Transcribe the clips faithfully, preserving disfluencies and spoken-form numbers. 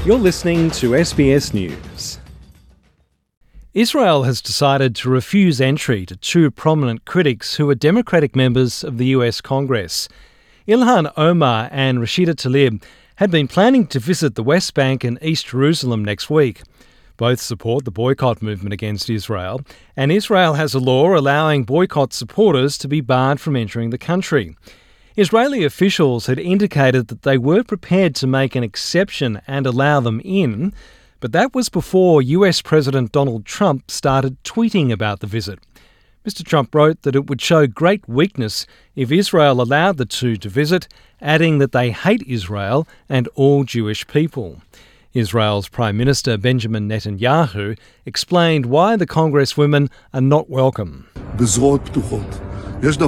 You're listening to S B S News. Israel has decided to refuse entry to two prominent critics who are Democratic members of the U S Congress. Ilhan Omar and Rashida Tlaib had been planning to visit the West Bank and East Jerusalem next week. Both support the boycott movement against Israel, and Israel has a law allowing boycott supporters to be barred from entering the country. Israeli officials had indicated that they were prepared to make an exception and allow them in, but that was before U S President Donald Trump started tweeting about the visit. Mister Trump wrote that it would show great weakness if Israel allowed the two to visit, adding that they hate Israel and all Jewish people. Israel's Prime Minister Benjamin Netanyahu explained why the Congresswomen are not welcome. But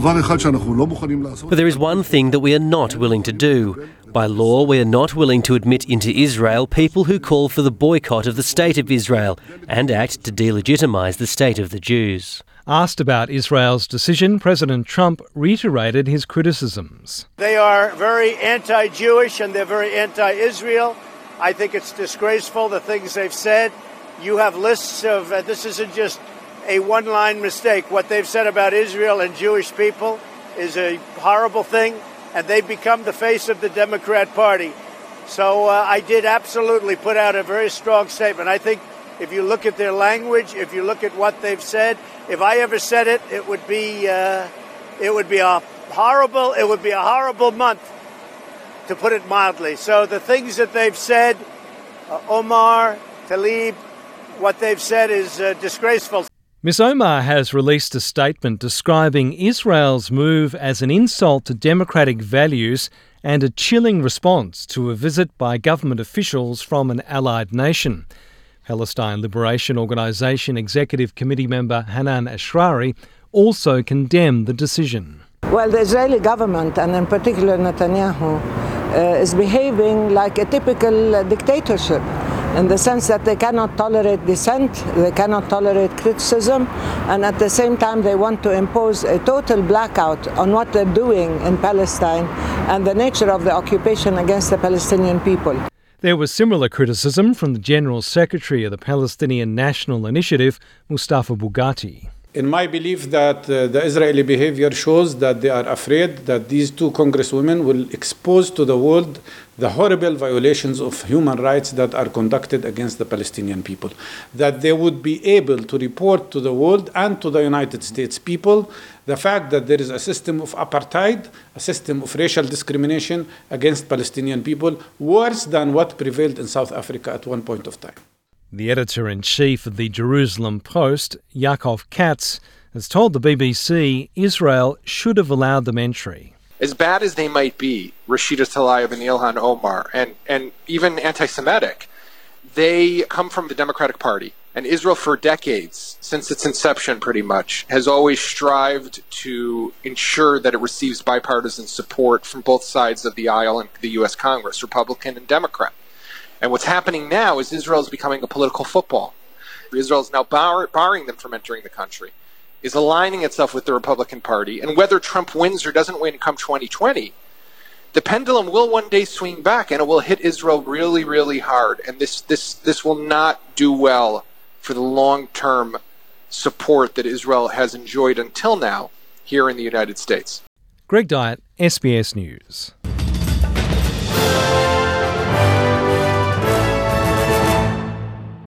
there is one thing that we are not willing to do. By law, we are not willing to admit into Israel people who call for the boycott of the State of Israel and act to delegitimise the state of the Jews. Asked about Israel's decision, President Trump reiterated his criticisms. They are very anti-Jewish and they're very anti-Israel. I think it's disgraceful, the things they've said. You have lists of, uh, this isn't just a one-line mistake. What they've said about Israel and Jewish people is a horrible thing, and they've become the face of the Democrat Party. So uh, I did absolutely put out a very strong statement. I think if you look at their language, if you look at what they've said, if I ever said it, it would be uh, it would be a horrible it would be a horrible month, to put it mildly. So the things that they've said, uh, Omar, Tlaib, what they've said is uh, disgraceful. Miz Omar has released a statement describing Israel's move as an insult to democratic values and a chilling response to a visit by government officials from an allied nation. Palestine Liberation Organisation Executive Committee member Hanan Ashrari also condemned the decision. Well, the Israeli government, and in particular Netanyahu, uh, is behaving like a typical uh, dictatorship, in the sense that they cannot tolerate dissent, they cannot tolerate criticism, and at the same time they want to impose a total blackout on what they're doing in Palestine and the nature of the occupation against the Palestinian people. There was similar criticism from the General Secretary of the Palestinian National Initiative, Mustafa Bugatti. In my belief that uh, the Israeli behavior shows that they are afraid that these two congresswomen will expose to the world the horrible violations of human rights that are conducted against the Palestinian people. That they would be able to report to the world and to the United States people the fact that there is a system of apartheid, a system of racial discrimination against Palestinian people, worse than what prevailed in South Africa at one point of time. The editor-in-chief of the Jerusalem Post, Yaakov Katz, has told the B B C Israel should have allowed them entry. As bad as they might be, Rashida Tlaib and Ilhan Omar, and, and even anti-Semitic, they come from the Democratic Party. And Israel for decades, since its inception pretty much, has always strived to ensure that it receives bipartisan support from both sides of the aisle in the U S Congress, Republican and Democrat. And what's happening now is Israel is becoming a political football. Israel is now bar- barring them from entering the country, is aligning itself with the Republican Party. And whether Trump wins or doesn't win come twenty twenty, the pendulum will one day swing back and it will hit Israel really, really hard. And this, this, this will not do well for the long-term support that Israel has enjoyed until now here in the United States. Greg Dyett, S B S News.